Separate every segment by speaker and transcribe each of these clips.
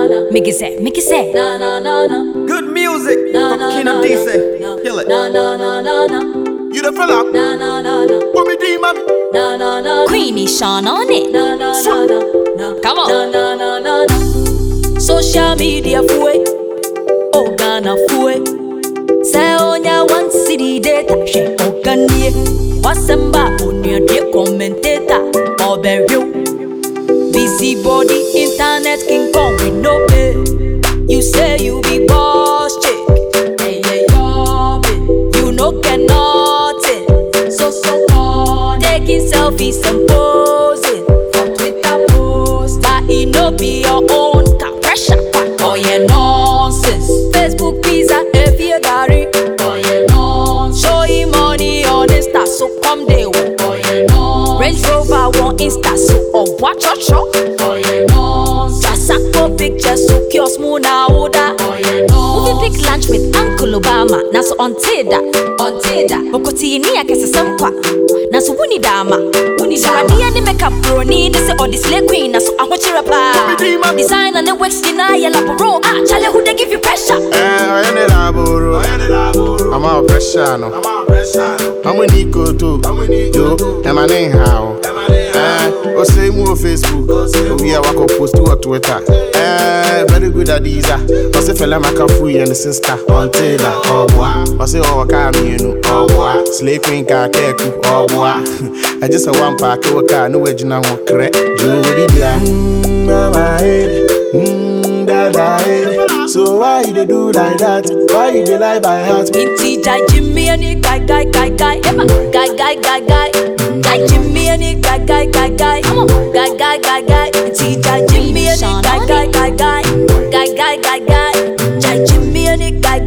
Speaker 1: Make it say,
Speaker 2: Good music from Kingdom DC. Kill it. You the fella? What me do, mommy?
Speaker 1: Queenie Sean on it. Come on. Social media fue, oh Ghana fue. Say onya one city data, she okanye. Wasamba onya de commentator, oberio. Busy body, internet king kong with no pay. You say you be boss chick, hey hey you no get nothing. So on, taking selfies and posing for Twitter posts, but it no be your own pressure. Oh yeah, nonsense. Facebook pizza if you got it. Oh yeah, nonsense. Showing money on Insta, so come they will. Oh yeah, nonsense. Range Rover want Insta, so watch your show. Oh yeah, nonsense. Sako pictures, so kiosk muna oda. Oh yeah, nonsense. Movie pick lunch with Uncle Obama. Na so on Teda. Okoti ni akese sempa. Na so wuni dama. Radia ni makeup bro ni se on display queen. Na so ahwachira pa. Design and the wax deny la bro. Ah, chale who they give you pressure?
Speaker 3: I'm out pressure no. I'm with Nico too. Yo, am I name how? O say mo Facebook. We are wako post to Twitter. Very good at these. O say fella makafu and sister on Taylor. Oh boy. O say o waka mi no. Oh boy. Slay queen ka keku. Oh boy. I just a one pack o ka no we jina ho kre. Jo we dia. Mama eh. So why you do like that? Why you lie by heart?
Speaker 1: Inti jai Jimmy and it guy. Guy Jimmy and it guy. Come on, guy. Inti jai Jimmy and it guy. Jai Jimmy and it guy.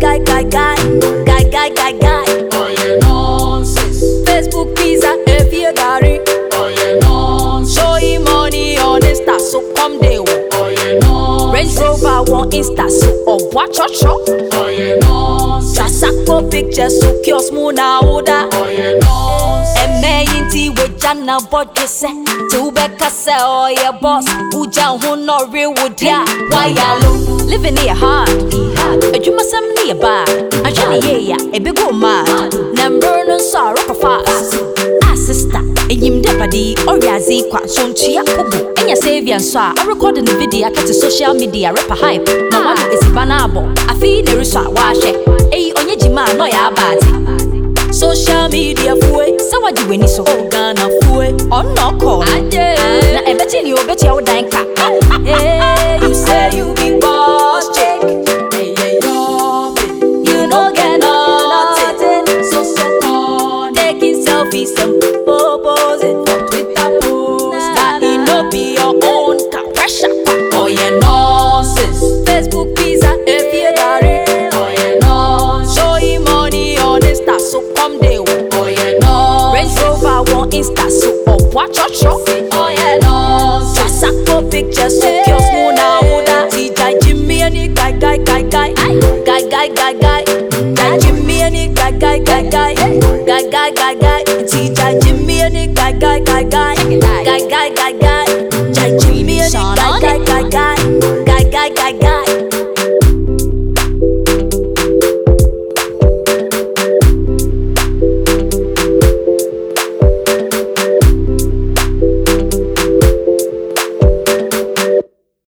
Speaker 1: Oh yeah, nonsense. Facebook pizza if you got it. Oh yeah, nonsense. Showing money on Insta, so come they will. Oh yeah, nonsense. Range Rover want Insta, so watch your show. Oh yeah, nonsense. Sako pictures, so kiosk muna oda. Oh yeah, nonsense. Inti we jana body se. Tubeka se oh yeah boss. Uja hu no real wood ya. Why ya low? Living here hard. Ejuma sam ni ba. Ajani ya ebe go mad. Number no sorrow for fast. Sister, enyim depadi oriazi kwa sonchia kubu. Enya savior so I record the video aka to social media rapper hype. Na one is banabo. I feel the result washe. Onye jima no ya abati. Social media fue, so what you win so Ghana fue. On no call. Na ebeti ni obeti ya udanka. Hey, you say you be boss chick. Hey, you no get nothing. So on, taking selfies and posing for Twitter posts. That it no be your own pressure. Oh yeah, nonsense. Facebook pizza if you got it. Oh yeah, nonsense. Showing money on Insta, so come they will. Oh yeah, nonsense. Range Rover want Insta, so watch your show. Oh yeah, nonsense. Sako pictures.